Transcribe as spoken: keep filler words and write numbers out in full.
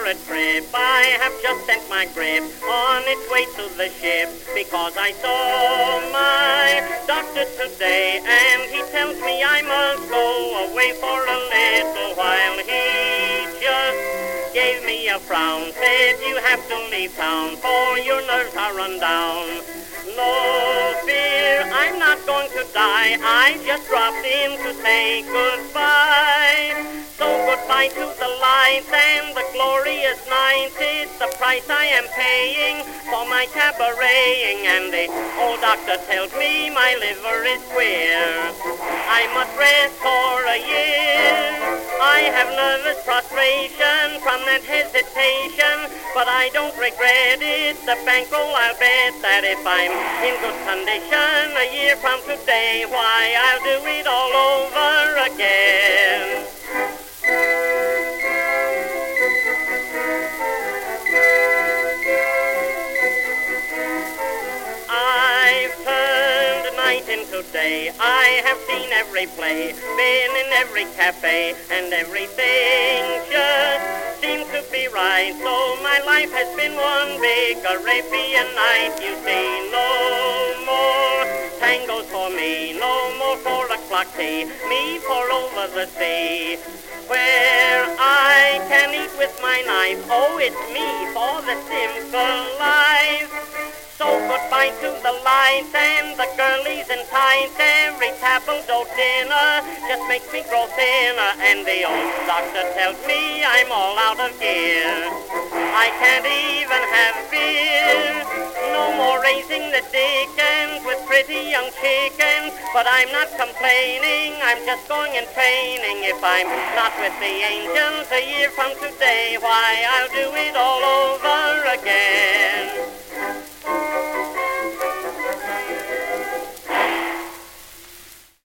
a trip. I have just sent my grip on its way to the ship, because I saw my doctor today, and he tells me I must go away for a little while. He just gave me a frown, said you have to leave town, for your nerves are run down. No fear, I'm not going to die, I just dropped in to say goodbye. So goodbye to the lights and the glorious night. It's the price I am paying for my cabareting, and the old doctor tells me my liver is queer. I must rest for a year. I have nervous prostration from that hesitation, but I don't regret it. The bankroll, I'll bet that if I'm in good condition a year from today, why, I'll do it all over again. I've turned night into day. I have seen every play, been in every cafe, and everything just seems to be right. So my life has been one big Arabian night. You see, no more tangos for me, no more four o'clock tea, me for over the sea, where I can eat with my knife. Oh, it's me for the simple life. So goodbye to the lights and the girlies in tights. Every table d'eau dinner just makes me grow thinner, and the old doctor tells me I'm all out of gear. I can't even have beer. No more raising the dickens with pretty young chickens, but I'm not complaining, I'm just going in training. If I'm not with the angels a year from today, why, I'll do it all over again.